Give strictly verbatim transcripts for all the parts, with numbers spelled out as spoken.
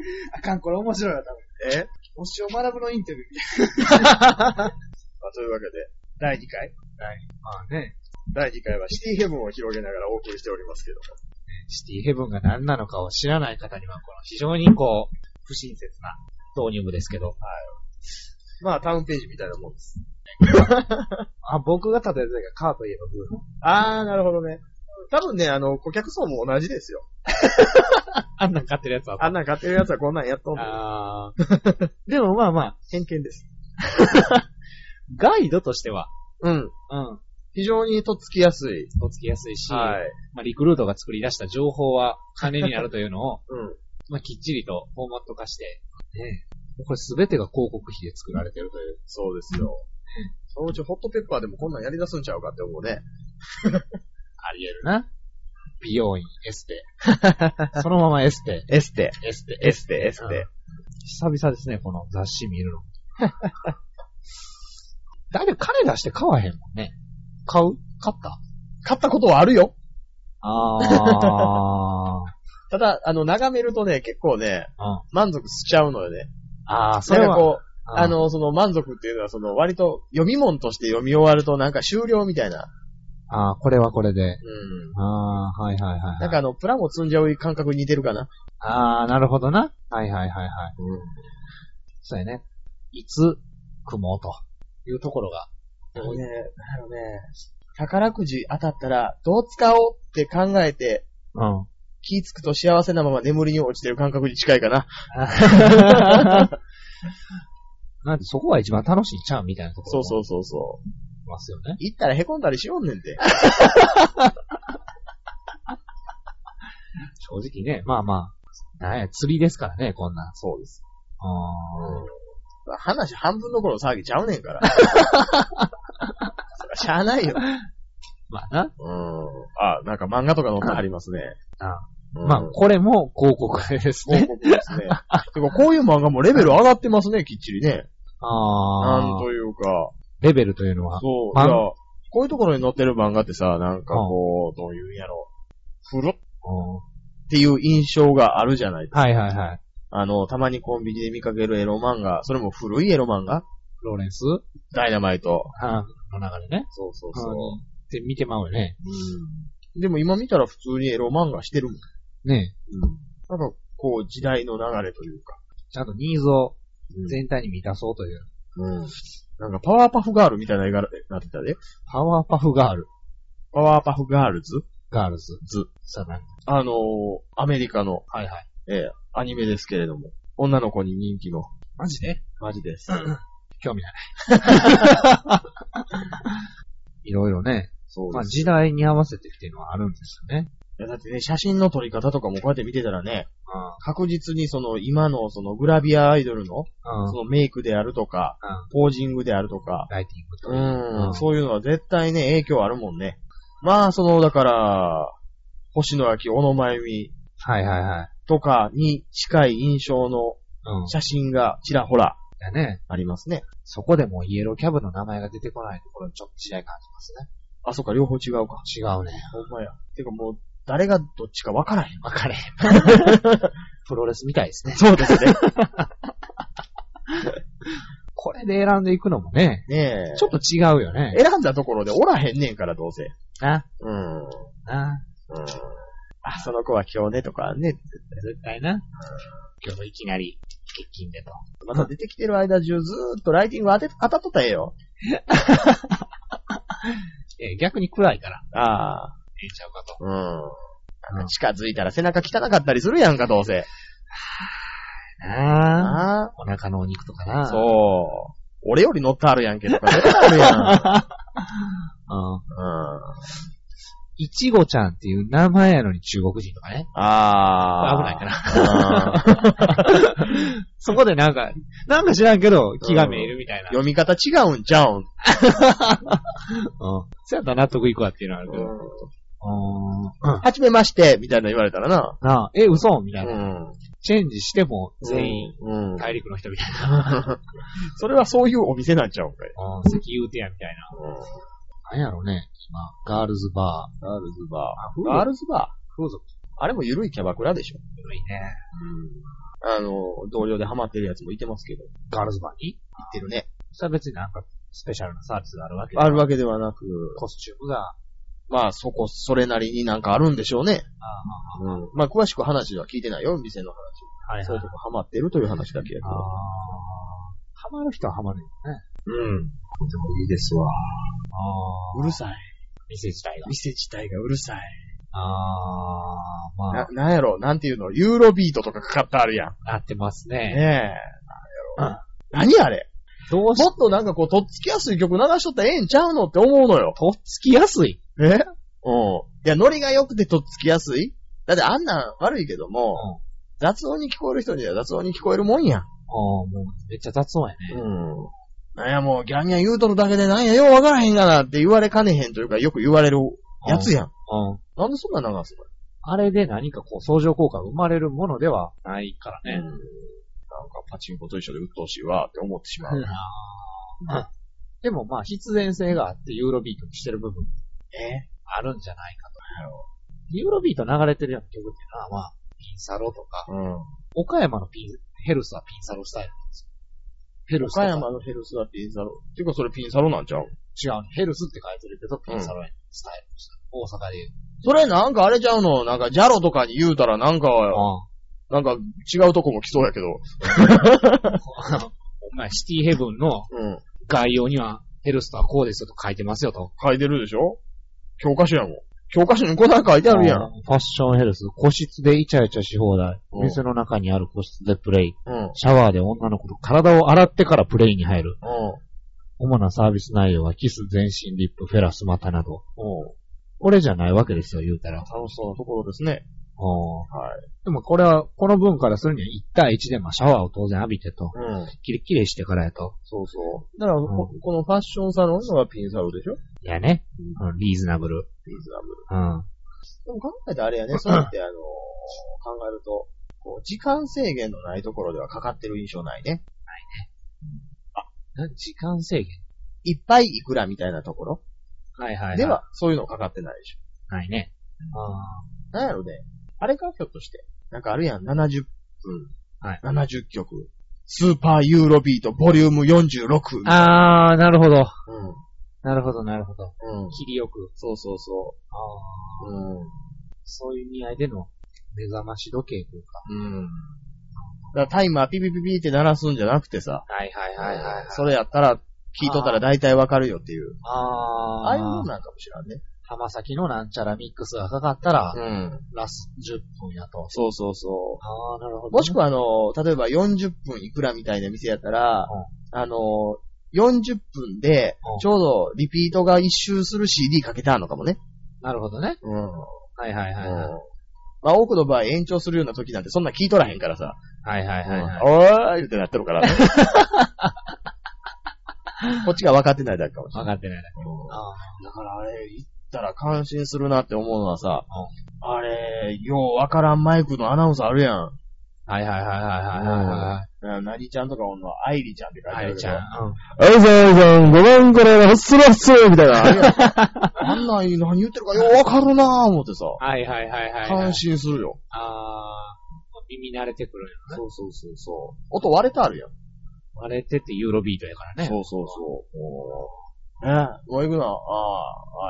あかん、これ面白いわ、多分。 えおしお学ぶのインタビューみたいな。 まあ、というわけで、 だいにかいはい。 まあね。 だいにかいはシティヘブンを広げながらお送りしておりますけども。 シティヘブンが何なのかを知らない方には、この非常にこう、不親切な導入部ですけど。はい。 まあ、タウンページみたいなもんです。 あ、僕が例えたカーといえばブーの。 あー、なるほどね。多分ね、あの、顧客層も同じですよ。 あんなん買ってるやつは。 あんなん買ってるやつはこんなんやっとんの。 あー。でもまあまあ、 偏見です。 ガイドとしては、 うん。 うん。 非常にとっつきやすい。 とっつきやすいし、 はい。 まあ、リクルートが作り出した情報は金になるというのを、 うん。 まあ、きっちりとフォーマット化して、ね、これすべてが広告費で作られてるという。 そうですよ。そのうちホットペッパーでもこんなんやり出すんちゃうかって思うね。 あり得るな。美容院、エステ。そのままエステ。 エステ。 エステ。 エステ、エステ。 久々ですね、この雑誌見るの。だいたい金出して買わへんもんね。買う買った買ったことはあるよ。 あー。 ただ、あの、眺めるとね、結構ね、 うん、 満足しちゃうのよね。 あー、それは。 なんかこう、あの、その満足っていうのは、その割と読み物として読み終わるとなんか終了みたいな。 ああ、これはこれで。 うん。 ああ、はいはいはい、はい。 なんかあの、プラモ積んじゃう感覚に似てるかな。 ああ、なるほどな。はいはいはいはい。 うん。 そうやね。いつ組もうというところが。 あのね、あのね、宝くじ当たったらどう使おうって考えて、 うん。 気ぃつくと幸せなまま眠りに落ちてる感覚に近いかな。 なんでそこが一番楽しいんちゃうみたいなところ。 そうそうそうそう。 ますよね。 行ったら凹んだりしよんねんて。 正直ね、まあまあ、なんや、釣りですからね、こんなん。 そうです。 あー、話半分の頃騒ぎちゃうねんから。しゃあないよ。 まあな。 うん。あ、なんか漫画とか載ってありますね。 あうん、 まあ、これも広告ですね。 広告ですね。てか、こういう漫画もレベル上がってますね、きっちりね。 ああ。 なんというか。 レベルというのは。 そう。いや、こういうところに載ってる漫画ってさ、なんかこう、どういうんやろ。古っっていう印象があるじゃないですか。 はいはいはい。 あの、たまにコンビニで見かけるエロ漫画、それも古いエロ漫画フローレンスダイナマイト。 はの中でね。 そうそうそう。 で、見てまうよね。 うん。でも今見たら普通にエロ漫画してるもん。 ねえ。うん。なんか、こう、時代の流れというか。 ちゃんとニーズを全体に満たそうという。 うん。なんか、パワーパフガールみたいな絵柄になってたで。 パワーパフガール。 パワーパフガールズガールズ。 ズ。 さあ、 あのー、アメリカの、 はいはい。 ええ、アニメですけれども、女の子に人気の。 マジでマジです。 興味ない。いろいろね。そうです。まあ、時代に合わせてっていうのはあるんですよね。 いやだってね、写真の撮り方とかもこうやって見てたらね、うん、確実にその今のそのグラビアアイドルの、うん、そのメイクであるとか、うん、ポージングであるとか、 ライティングとか、 うん、そういうのは絶対ね、影響あるもんね。まあ、その、だから、星野明、小野真由美、 はいはいはい。 とかに近い印象の写真がちらほら、 だね。 ありますね。 そこでもイエローキャブの名前が出てこないところにちょっと違い感じますね。 あ、そっか、両方違うか。 違うね。 ほんまや。てかもう、誰がどっちか分からへん。 分からへん。プロレスみたいですね。 そうですね。 これで選んでいくのもね。 ねえ。 ちょっと違うよね。 選んだところでおらへんねんから、どうせ。 あうん。 あうん。あ、その子は今日ねとかね。 絶対な。今日いきなり、欠勤でと。 また出てきてる間中ずーっとライティング当て、当たっとったらええよ。 え逆に暗いから。 ああ。 ええちゃうかと。 うん。近づいたら背中汚かったりするやんか、どうせ。 なあ。お腹のお肉とかな。 そう。俺より乗ってあるやんけとか、絶対あるやん。 うん。うん。いちごちゃんっていう名前やのに中国人とかね。 ああ。 危ないかな。そこでなんか、なんか知らんけど、気が見えるみたいな。 読み方違うんちゃうん。うん。 そうやったら納得いくわっていうのはあるけど。 うん。はじめまして、みたいな言われたらな。 なあ、え、嘘みたいな。 うん。 チェンジしても全員、うん、大陸の人みたいな。 それはそういうお店なんちゃうんかい。 ああ、石油店やみたいな。うん。なんやろね、今、ガールズバー。 ガールズバー。ガールズバー。 風俗。 あれも緩いキャバクラでしょ。 緩いね。 うん。あの、同僚でハマってるやつもいてますけど。 ガールズバーに行ってるね。 それは別になんか、スペシャルなサービスがあるわけであるわけではなく、 コスチュームが、 まあそこ、それなりになんかあるんでしょうね。 ああ、 うん。まあ詳しく話は聞いてないよ、店の話。 はいはい。 そういうとこハマってるという話だけやけああ。 ど。 ハマる人はハマるよね。 うん。でもいいですわ。 ああ。 うるさい。 店自体が。 店自体がうるさい。 ああ、まなあ、、 なんやろ、なんていうの、ユーロビートとかかかってあるやん。 なってますねえ。 ね。 なんやろ。何あれどうしもっとなんかこう、とっつきやすい曲流しとったらええんちゃうのって思うのよ。 とっつきやすい。 えうん。いや、ノリが良くてとっつきやすいだってあんなん悪いけども、雑音に聞こえる人には雑音に聞こえるもんやん。 ああ、もう、めっちゃ雑音やね。 うん。なんやもう、ギャンギャン言うとるだけでなんや、ようわからへんがなって言われかねへんというか、よく言われるやつやん。 うん。 なんでそんな流すのあれで何かこう、相乗効果が生まれるものではないからね。 うん。なんかパチンコと一緒で鬱陶しいわって思ってしまう。 ああ。でもまあ、必然性があってユーロビートにしてる部分えあるんじゃないかと。ユーロビート流れてるような曲っていうのは、まあ、ピンサロとか、 うん。 岡山のピン、ヘルスはピンサロスタイルなんですよ。ヘルスとか。 岡山のヘルスはピンサロ。ていうかそれピンサロなんちゃう違うね。ヘルスって書いてるけど、ピンサロや、スタイルでした。大阪で言う。 それなんかあれちゃうのなんかジャロとかに言うたらなんか、 あなんか違うとこも来そうやけど。 あ。お前、シティヘブンのうん。 概要には、ヘルスとはこうですよと書いてますよと。 書いてるでしょ教科書やもん。教科書にこんなの書いてあるやん。 ファッションヘルス、個室でイチャイチャし放題。 うん店の中にある個室でプレイ。 うん。 シャワーで女の子と体を洗ってからプレイに入る。 う主なサービス内容はキス、全身、リップ、フェラ、スマタなど。 ん。うん。 これじゃないわけですよ、言うたら。 楽しそうなところですね。 ははい。 でもこれは、この文からするにはいち対いちでまあシャワーを当然浴びてと。 うん。 キレッキレしてからやと。 そうそう。だからこ、このファッションサロンのはピンサロでしょいやね。うん、リーズナブル。 ピンズナブル。 うん。 でも考えたらあれやね、そうやってあのー、考えると、こう、時間制限のないところではかかってる印象ないね。 な時間制限いっぱいいくらみたいなところはいはいはい。 では、そういうのかかってないでしょ。 ないね。あなんやろね。あれか、ひょっとして。なんかあるやん、ななじゅっぷん。 はいななじゅっきょく。スーパーユーロビート、ボリュームよんじゅうろく。 あー、なるほど。 うん。 なるほど、なるほど。 うん。 切りよく。 そうそうそあーう。うん。 そういう意味合いでの目覚まし時計というか。 うん。だからタイマーピピピピって鳴らすんじゃなくてさ。 はいはいはいはい、はい。 それやったら、聞いとったら大体わかるよっていう。 あー。 ああいうもんなんかもしらんね。 浜崎のなんちゃらミックスがかかったら、 うん。 ラスじゅっぷんやと。 そうそうそあー、なるほど、 う。もしくはあの、例えばよんじゅっぷんいくらみたいな店やったら、あの、よんじゅっぷんでうん、 ちょうどリピートが一周する シーディー かけてあるのかもね。 なるほどね。 うん。 はいはいはいはい。 まあ多くの場合延長するような時なんてそんな聞いとらへんからさ。 はいはいはいはい。 おーいってなってるからね。こっちが分かってないだけかもしれない。 分かってないね。あだからあれ、言ったら感心するなって思うのはさ、あれ、よう分からんマイクのアナウンスあるやん。 ーはいはいはいはいはいはい。 ななりちゃんとかおんの、アイリちゃんって書いてあるけど。 あいちゃん。うん。 あいさんさん、ごめんからハスラッスーみたいな。あれやあんなん何言ってるかよう分かるなぁ思ってさ。 はいはいはいはい。 感心するよ。 あー、耳慣れてくるよね。 そうそうそうそう。音割れてあるやん。 割れててユーロビートやからね。 そうそうそう。もうえもう行くのああ、はい。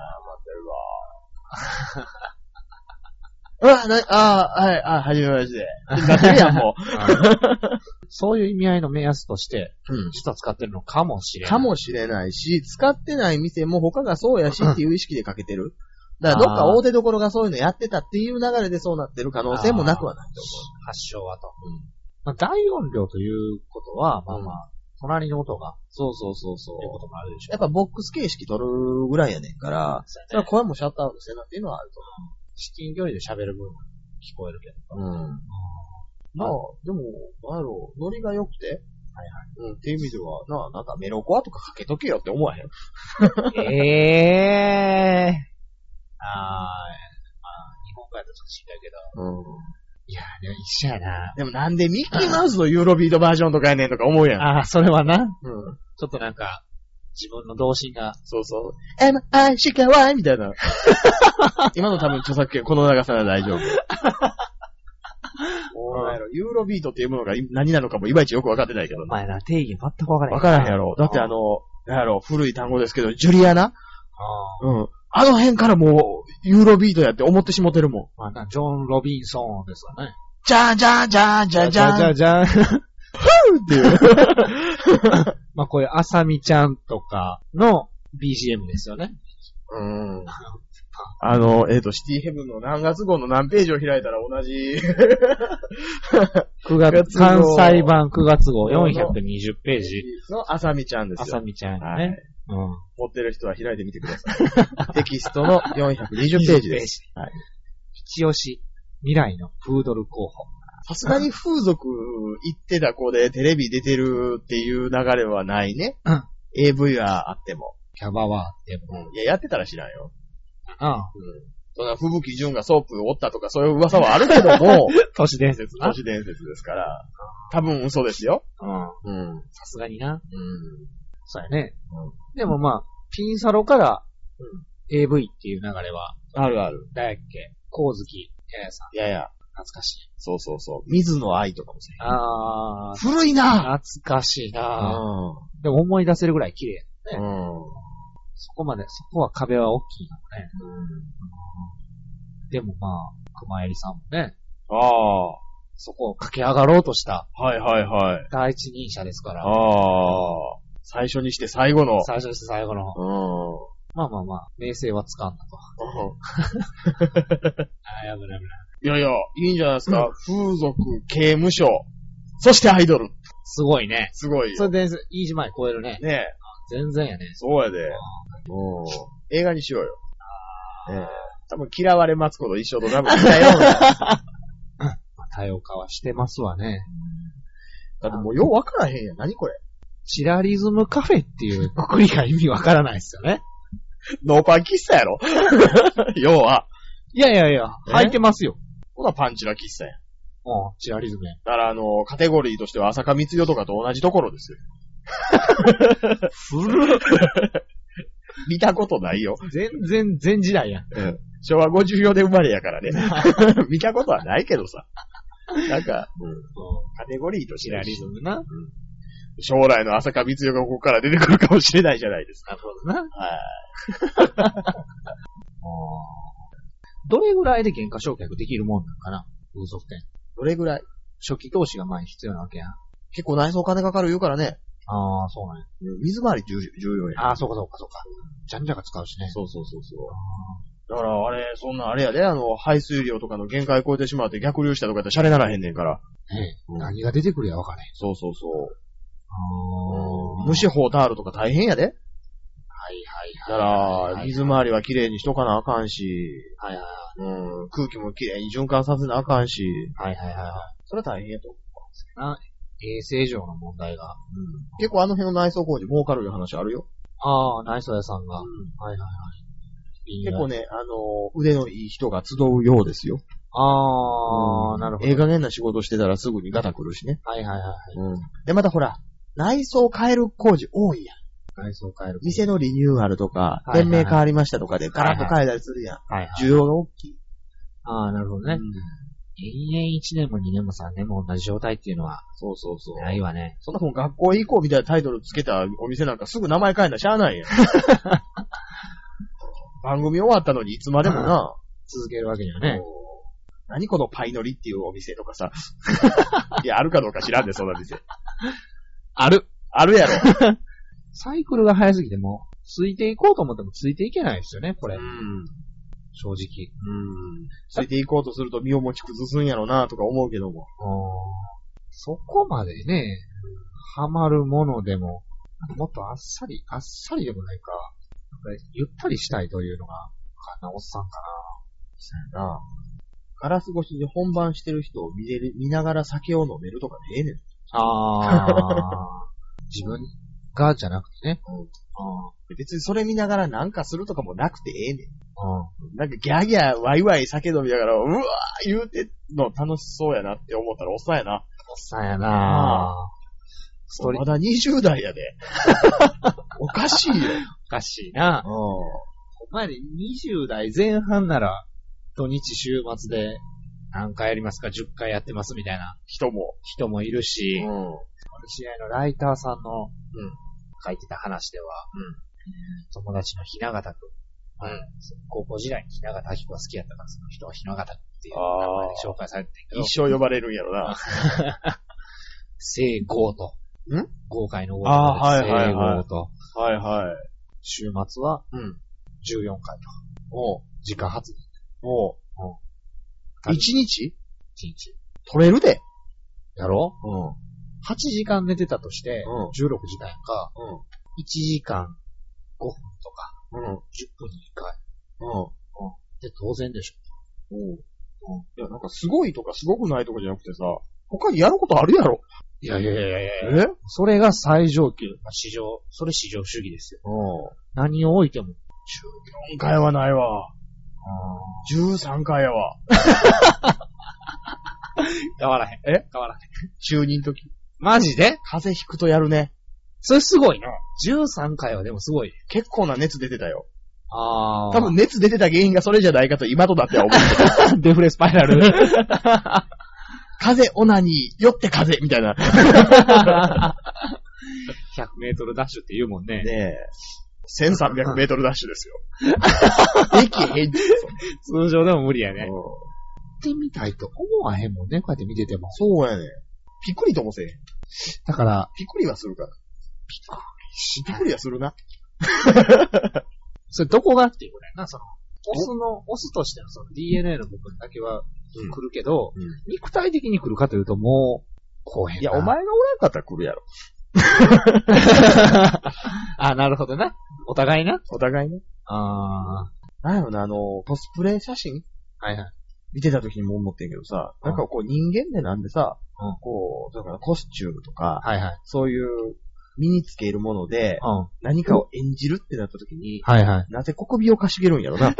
ああ、待ってるわ。うわ、な、ああ、はい、あ、はじめまして。なってるやん、もう。 そういう意味合いの目安として、 うん。 実は使ってるのかもしれない。 かもしれないし、使ってない店も他がそうやしっていう意識でかけてる。だからどっか大手どころがそういうのやってたっていう流れでそうなってる可能性もなくはないと発祥はと。 思う。うん。 まあ、大音量ということは、まあまあ、隣の音が、 そうそうそうそう。 っていうこともあるでしょう。 やっぱボックス形式取るぐらいやねんから、 そうそれは声もシャットアウトしてなっていうのはあると至近距離で喋る分聞こえるけど。 思う。うん。まあ、でも、なんやろう、ノリが良くて、はいはい。うん、っていう意味では、な、なんかメロコアとかかけとけよって思わへん。 ええー。あー、まあ、日本語やとちょっとしんどいけど。 うん。 いや、でも一緒やな。 でもなんでミッキーマウスのユーロビートバージョンとかやねんとか思うやん。 あー、それはな。 うん。 ちょっとなんか、 自分の童心が。 そうそう。エムアイシーケーワイ みたいな。今の多分著作権この長さなら大丈夫。ユーロビートっていうものが何なのかもいまいちよくわかってないけど。 お前な、定義全くわからへん。 わからへんやろ。だってあの、なんやろ、古い単語ですけど、ジュリアナ？ あうん。あの辺からもう、ユーロビートやって思ってしもてるもん。 まあな、ジョン・ロビンソンですよね。 じゃんじゃんじゃんじゃんじゃん。 じゃじゃじゃん。 っていう。 まあこういうあさみちゃんとかの ビージーエム ですよね。 うん。あの、えっと、シティヘブンの何月号の何ページを開いたら同じ。 くがつ、関西版くがつ号よんひゃくにじゅうページ。 のあさみちゃんですよ。 あさみちゃんね。 はい。 うん。 持ってる人は開いてみてください。テキストのよんひゃくにじゅうページです。はい。 一押し、未来のプードル候補。 さすがに風俗行ってた子でテレビ出てるっていう流れはないね。うん。エーブイ はあっても。 キャバはあっても。 うん。いや、やってたら知らんよ。 ああ。 うん。そんな、吹雪純がソープを折ったとかそういう噂はあるけども。 都市伝説な。 都市伝説ですから。多分嘘ですよ。 うん。うん。さすがにな。うん。そうやね。 うん。 でもまあ、ピンサロから、うん、エーブイ っていう流れは。 あるある。 誰やっけ？光月ややさん。 いやいや。 懐かしい。 そうそうそう。水の愛とかもしれない。 あー。 古いな懐かしいなうん。 でも思い出せるぐらい綺麗やね。 うん。 そこまで、そこは壁は大きいのね。うん。でもまあ、熊襟さんもね。 ああ。 そこを駆け上がろうとした。 はいはいはい。 第一人者ですから。 ああ。最初にして最後の。 最初にして最後の。 うん。 まあまあまあ、名声はつかんだと。ああ、やぶなやぶな。 いやいや、いいんじゃないですか。うん、風俗、刑務所、そしてアイドル。 すごいね。 すごいよ。 それで、いいじまい超えるね。 ねえ。 全然やね。 そうやで。もう、映画にしようよ。あええ。多分嫌われ待つこと一緒と多分似たような。 多様化はしてますわね。 だってもうようわからへんやん。何これ。 チラリズムカフェっていうくくりが意味わからないですよね。 ノーパン喫茶やろ要は。 いやいやいや、履いてますよ。 ほなパンチラ喫茶やん。 うん、チラリズムや。 だからあの、カテゴリーとしては浅香光代とかと同じところですよ。 古っ見たことないよ。 全然、全時代やん。 うん。昭和ごじゅうよねん生まれやからね。見たことはないけどさ。なんか、うん、カテゴリーとしてチラリズムな。うん、 将来の浅香光代がここから出てくるかもしれないじゃないですか。 なるほどな。はい。どれぐらいで原価償却できるもんなのかな風俗店。 どれぐらい初期投資が前に必要なわけやん。 結構内装金かかる言うからね。 ああ、そうなんや。 水回り重要や。 ああ、そうかそうかそうか。じゃんじゃが使うしね。 そうそうそうそう。だからあれ、そんなあれやで、あの、排水量とかの限界超えてしまって逆流したとかやったらシャレならへんねんから。 ええ。うん、何が出てくるやわかれへん。 そうそうそう。 ああ。虫ホタールとか大変やで。 はいはいはい。 だから、水回りは綺麗にしとかなあかんし。 はいはいはい。 うん、空気も綺麗に循環させなあかんし。 はいはいはいはい。 それは大変やと思う。 な衛生上の問題が。 うん。結構あの辺の内装工事儲かるいう話あるよ。 ああ、内装屋さんが。うん、はいはいはい。 結構ね、あの、腕のいい人が集うようですよ。 ああ、うん、なるほど。 ええ加減な仕事してたらすぐにガタ来るしね。 はいはいはい。うん。 で、またほら、内装変える工事多いやん。 内装変える。 店のリニューアルとか、店名変わりましたとかでガラッと変えたりするやん。はいはい。需要が大きい。 ああ、なるほどね。うん、延々いちねんもにねんもさんねんも同じ状態っていうのは。 そうそうそう。 ないわね。 そんなもん学校行こうみたいなタイトルつけたお店なんかすぐ名前変えんなしゃあないやん。番組終わったのにいつまでもな。 続けるわけにはね。 何このパイノリっていうお店とかさ。いや、あるかどうか知らんで、そんな店。 ある。 あるやろ。 サイクルが早すぎても、ついていこうと思ってもついていけないですよね、これ。うん。正直。 うん。ついていこうとすると身を持ち崩すんやろなとか思うけども。 そこまでね、ハマるものでも、もっとあっさり、あっさりでもないか、なんかゆったりしたいというのが、かなおっさんかな。 そうやな。ガラス越しに本番してる人を見れる、見ながら酒を飲めるとかでええねん。 ああ。自分がじゃなくてね。うん、 あ別にそれ見ながらなんかするとかもなくてええねん。うん、なんかギャーギャーワイワイ酒飲みながら、うわー言うてんの楽しそうやなって思ったらおっさんやな。 おっさんやな。 ストリまだにじゅう代やで。おかしいよ。 おかしいな。 うん。 お前でにじゅう代前半なら、土日週末で何回やりますかじゅっかいやってますみたいな人も。 人もいるし、 うん。 試合のライターさんの、 うん。 書いてた話では、 うん。 友達のひながたくん、 うん。 高校時代にひながたあきこが好きやったからその人はひながたくんっていう名あー前で紹介されてるけど、 一生呼ばれるんやろな。 聖豪と、 ん豪快の豪あーはいはい聖はい豪と、 はいはい。 週末はうん。 じゅうよんかいと、 おう。 自家発電おう。一日いちにち。 取れるで。 やろうん。 はちじかん寝てたとして、 うんじゅうろくじかんやんか、 うん。 いちじかんごふんとか、 うん。 じゅっぷんにいっかい。 うん。 で、当然でしょ。 おう。いや、なんかすごいとかすごくないとかじゃなくてさ、他にやることあるやろ。 いやいやいやいやいやえそれが最上級。まあ、市場、それ市場主義ですよ。 うん。 何を置いても。 じゅうよんかいはないわ。じゅうさんかいやわ。 変わらへん。 え変わらへん。 中二の時。 マジで風邪ひくとやるね。 それすごいな。じゅうさんかいはでもすごい。 結構な熱出てたよ。 あ多分熱出てた原因がそれじゃないかと今となっては思うけど。 デフレスパイラル。 風オナニー、よって風みたいな。 ひゃくメートルダッシュって言うもんね。 ねえ。せんさんびゃくメートルダッシュですよ。できへんじ通常でも無理やね。 ゃん。 行ってみたいと思わへんもんね。こうやって見てても。 そうやね。ピクリともせえへん。 だから、 ピクリはするから。 ピクリしピクリはするな。 それどこがっていうことやな。その、オスの、オスとしてのその ディーエヌエー の部分だけは来るけど、 うん。 肉体的に来るかというともう、こうへんな。 いや、お前がおらんかったら来るやろ。 あ、なるほどな。お互いな。 お互いね。 あなんやろな、あの、コスプレ写真あ。はいはい。 見てた時にも思ってんけどさ、 うんなんかこう人間でなんでさ、 うんこう、だからコスチュームとか、 はいはい。 そういう身につけるものでうん。 何かを演じるってなった時に、 はいはい。 なぜ小首をかしげるんやろな。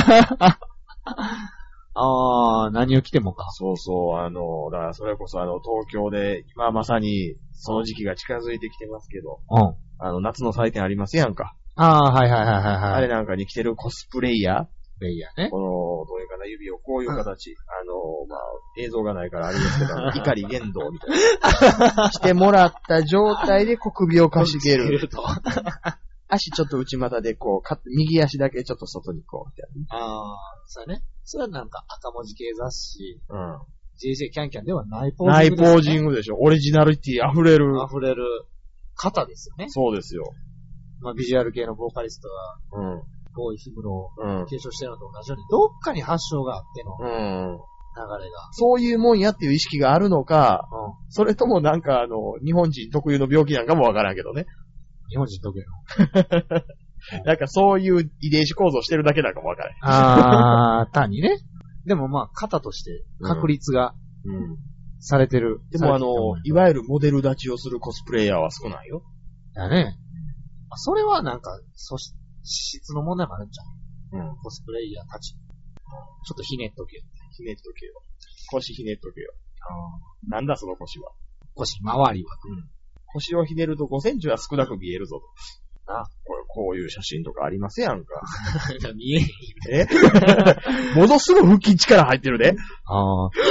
ああ、何を着てもか。 そうそう、あの、だからそれこそあの、東京で今まさにその時期が近づいてきてますけど、 うん。 あの、夏の祭典ありますやんか。 ああ、はいはいはいはいはい。 あれなんかに着てるコスプレイヤー、 レイヤーね。 この、どういうかな、指をこういう形、あの、まあ、映像がないからあれですけど、怒り言動みたいな。してもらった状態で小首をかしげる。 と。 足ちょっと内股でこう、か右足だけちょっと外にこう、みたいああ、そうね。それはなんか赤文字系雑誌、 な。 ジェイジェイ キャンキャンではないポうん。 ージングです、ね。 ナイポージングでしょ。オリジナリティ溢れる。 溢れる方ですよね。 そうですよ。 まあ、ビジュアル系のボーカリストは、 うん。 ボーイヒムロをうん。 継承してるのと同じように、どっかに発祥があってのうん。 流れが。 そういうもんやっていう意識があるのか、 うん。 それともなんかあの、日本人特有の病気なんかもわからんけどね。 日本人特有の。 なんかそういう遺伝子構造してるだけなんかもわからん。 あー、単にね。でもまあ、型として確立がうん。 されてる。 でもあの、いわゆゆるモデル立ちをするコスプレイヤーは少ないよ。 る。だね。それはなんか、素質の問題もあるんじゃん。 うん。 コスプレイヤーたち。ちょっとひねっとけよ。 ひねっとけよ。腰ひねっとけよ。なんだその腰は。 腰回りは。 腰をひねるとごセンチは少なく見えるぞと。 あこれ、こういう写真とかありますやんか。 見えへん。 えものすごい腹筋力入ってるで。 ああ。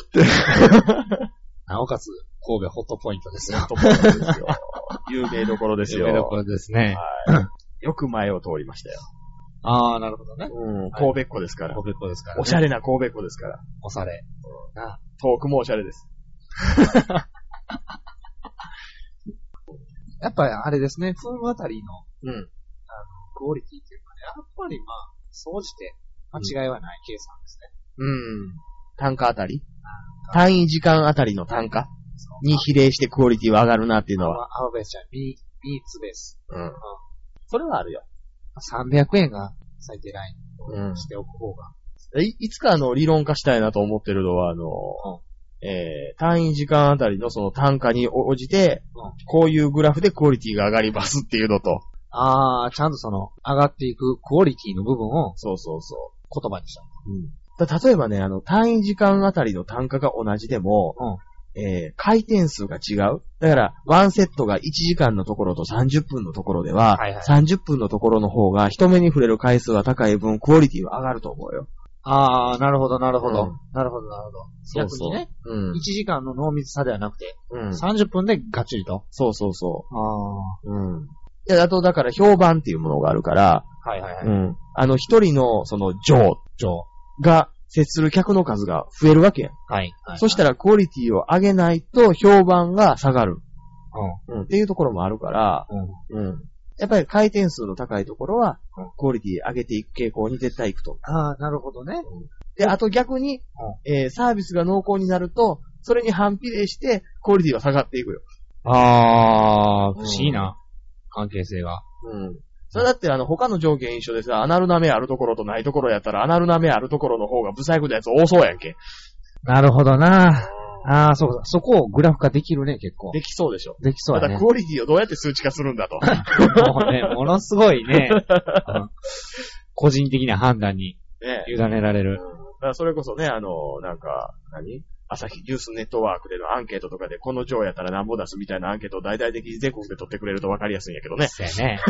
なおかつ、神戸ホットポイントですよ。 ところですよ。有名どころですよ。 有名どころですね。 はい。よく前を通りましたよ。 ああ、なるほどね。 うん。神戸っ子ですから。 神戸っ子ですからね。 おしゃれな神戸っ子ですから。 おしゃれ。なトークもおしゃれです。 やっぱりあれですね、フームあたりのうん。 クオリティっていうかね、やっぱりまあ、総じて間違いはない計算ですね。 うん。単価あたり単位時間あたりの単価に比例してクオリティは上がるなっていうのは。 アウベースじゃん、ビー、ビーツベース。 うん。それはあるよ。 さんびゃくえんが最低ライうんンしておく方が。 い、いつかあの、理論化したいなと思ってるのは、あの、えー、単位時間あたりのその単価に応じて、 うんこういうグラフでクオリティが上がりますっていうのと。 あー、ちゃんとその、上がっていくクオリティの部分をそうそうそ言葉にした。 う。うん。だ例えばね、あの、単位時間あたりの単価が同じでも、 うん。 えー、回転数が違う。だから、ワンセットがいちじかんのところとさんじゅっぷんのところでは、はいはい、さんじゅっぷんのところの方が人目に触れる回数が高い分、クオリティは上がると思うよ。 ああ、なるほど、なるほど。 うん、 なるほど、なるほど。 そうそう逆にね、 うん、 いちじかんの濃密さではなくて、 うん、 さんじゅっぷんでガッチリと。 そうそうそう。 ああ。 うん。で、あと、だから評判っていうものがあるから、 はいはいはい。 うん。あの、一人の、その、上、 上が、接する客の数が増えるわけやん。 はい。はい、 そしたら、クオリティを上げないと、評判が下がる。 うん。 うん。っていうところもあるから、うん。うん。やっぱり回転数の高いところは、うん、クオリティ上げていく傾向に絶対行くと。 ああ、なるほどね。 で、あと逆に、うん、えー、サービスが濃厚になると、それに反比例して、クオリティは下がっていくよ。 ああ、不思議な関係性が。 うん。それだってあの他の条件一緒でさ、アナルナメあるところとないところやったら、アナルナメあるところの方がブサイクなやつ多そうやんけ。 なるほどな。ああ、そうか。そこをグラフ化できるね、結構。 できそうでしょ。 できそうやね。 またクオリティをどうやって数値化するんだと。 もうね、ものすごいね、個人的な判断に委ねられる。 ね、だからそれこそね、あの、なんか、何朝日ニュースネットワークでのアンケートとかで、この上やったら何ぼ出すみたいなアンケートを大々的に全国で取ってくれると分かりやすいんやけどね。 そうやね。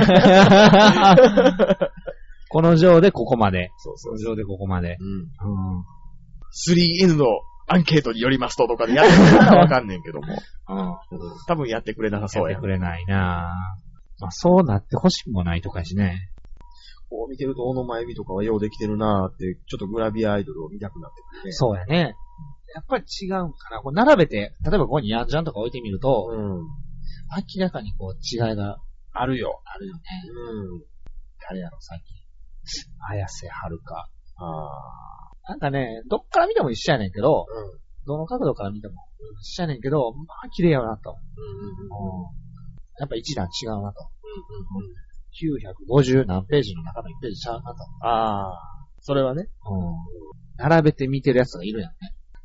この上でここまで。 そうそう。 この上でここまで。 うん。うん、スリーエヌ のアンケートによりますととかでやってくれたら分かんねんけども。うん。多分やってくれなさそうや。 やってくれないなぁ。まあそうなってほしくもないとかしね。 こう見てると、小野真由美とかはようできてるなーって、ちょっとグラビアアイドルを見たくなってくるね。 そうやね。やっぱり違うんかな。こう並べて、例えばここにヤンジャンとか置いてみると、うん、明らかにこう違いがあるよ。あるよね。うん。誰やろ、さっき。綾瀬はるか。ああ。なんかね、どっから見ても一緒やねんけど、うん、どの角度から見ても一緒やねんけど、まあ綺麗やなと。うんうんうん、やっぱ一段違うなと。うんうんうん、きゅうひゃくごじゅう何ページの中のいちページちゃうなと。 ああ。それはね。 うん。並べて見てるやつがいるやんね。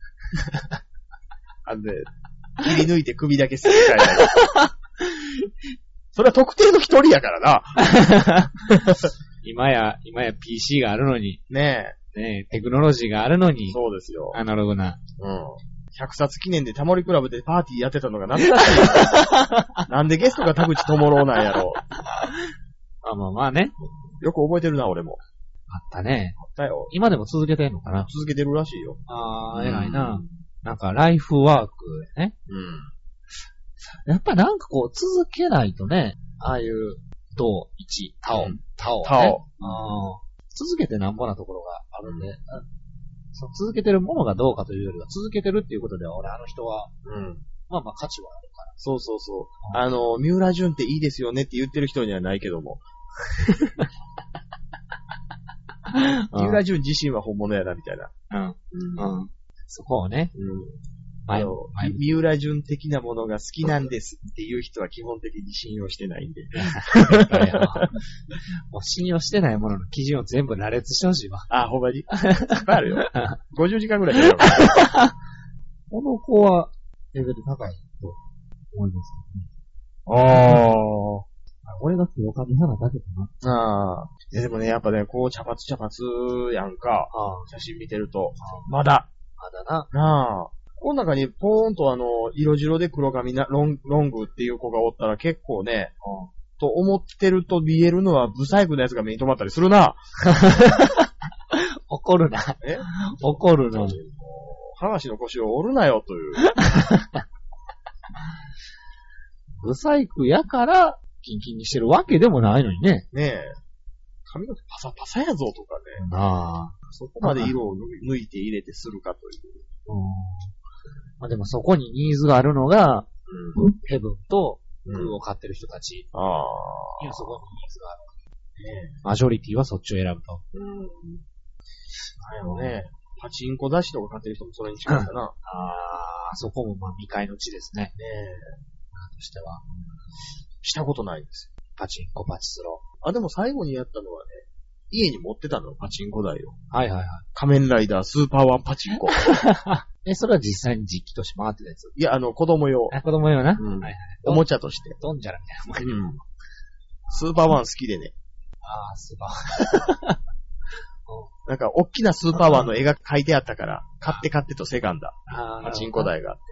あんで、切り抜いて首だけすり替えたそれは特定の一人やからな。 今や、今や ピーシー があるのに。 ねえ。ねえ、テクノロジーがあるのに。 そうですよ。 アナログな。 うん。ひゃくさつ記念でタモリクラブでパーティーやってたのがなんでなんでゲストが田口智郎なんやろ。 あ、まあまあね。 よく覚えてるな、俺も。 あったね。 あったよ。 今でも続けてんのかな？ 続けてるらしいよ。 ああ、偉いな。なんか、ライフワークでね。うん。やっぱなんかこう、続けないとね、ああいう、銅、一、タオ、タオ、ね。 タオ。 あ続けてなんぼなところがあるんで、うん、その続けてるものがどうかというよりは、続けてるっていうことでは、俺、あの人は、うん。まあまあ価値はあるから。 そうそうそう。うん、あの、三浦淳っていいですよねって言ってる人にはないけども。三浦淳自身は本物やな、みたいな。うん。 うん。うん。そこをね。うん。 あの、三浦淳的なものが好きなんですっていう人は基本的に信用してないんで。 もう信用してないものの基準を全部羅列してほしいわ。 あ、ほんまにいっぱいあるよ。ごじゅうじかんぐらいやるよ。 この子は、レベル高いと思いますよね。ああ。俺が黒髪花だけどな。ああ。いやでもね、やっぱね、こう茶髪茶髪やんか。ああ写真見てると。まだ。 まだな。 なあ。この中にポーンとあの、色白で黒髪な、ロン、ロングっていう子がおったら結構ね、うん、と思ってると見えるのはブサイクなやつが目に留まったりするな。 怒るな。 え怒るな。 話の腰を折るなよという。 ブサイクやから、キンキンにしてるわけでもないのにね。 ねえ。髪の毛パサパサやぞとかね。 ああ。 そこまで色を抜いて入れてするかという。 うんまあでもそこにニーズがあるのが、うん、ヘブンとブルーを買ってる人たち。ああ。いや、そこにニーズがある。ね、マジョリティはそっちを選ぶと。うん。 あれもね、パチンコ雑誌とか買ってる人もそれに近いかな。ああ、そこもまあ未開の地ですね。ねえ。としては。 したことないんですよ。 パチンコ、パチスロ。 あ、でも最後にやったのはね、家に持ってたの、パチンコ台を。 はいはいはい。 仮面ライダースーパーワンパチンコ。 え、それは実際に実機として回ってたやつ？ いや、あの、子供用。 あ、子供用な。 うん。はいはい。おもちゃとして。 ドンジャラみたいな。うん。 スーパーワン好きでね。 ああ、スーパー。 なんか、おっきなスーパーワンの絵が描いてあったから、買って買ってとセガンだ。ああ。パチンコ台があって。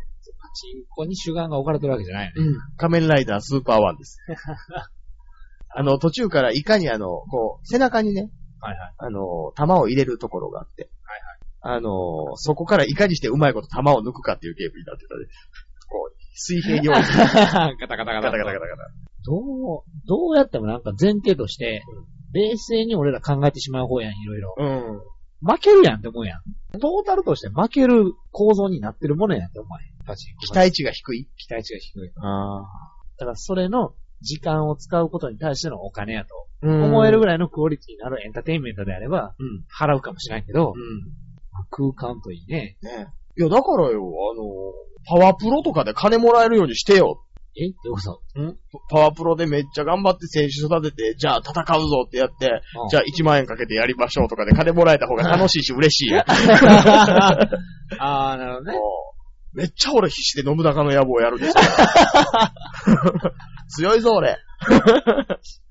パチンコに主眼が置かれてるわけじゃないよね。 うん。仮面ライダースーパーワンです。あの、途中からいかにあの、こう、背中にね、 はいはい。 あの、弾を入れるところがあって、はいはい。あの、そこからいかにしてうまいこと弾を抜くかっていうゲームになってたね。こう、水平に置いて。ガタガタガタガタガタガタガタ。 どう、どうやってもなんか前提として、冷静に俺ら考えてしまう方やん、いろいろ。うん。負けるやんって思うやん。トータルとして負ける構造になってるものやんって思わへん。 期待値が低い期待値が低い。 ああ。 だからそれの時間を使うことに対してのお金やと。思えるぐらいのクオリティになるエンターテインメントであれば、うん、払うかもしれないけど、うん、空間といいね。 ね。いや、だからよ、あの、パワープロとかで金もらえるようにしてよ。 えどういうこと？ んパワープロでめっちゃ頑張って選手育てて、じゃあ戦うぞってやって、うん、じゃあいちまんえんかけてやりましょうとかで金もらえた方が楽しいし嬉しいやん。 ああ、なるほどね。 めっちゃ俺必死で信長の野望やるんですよ。強いぞ俺。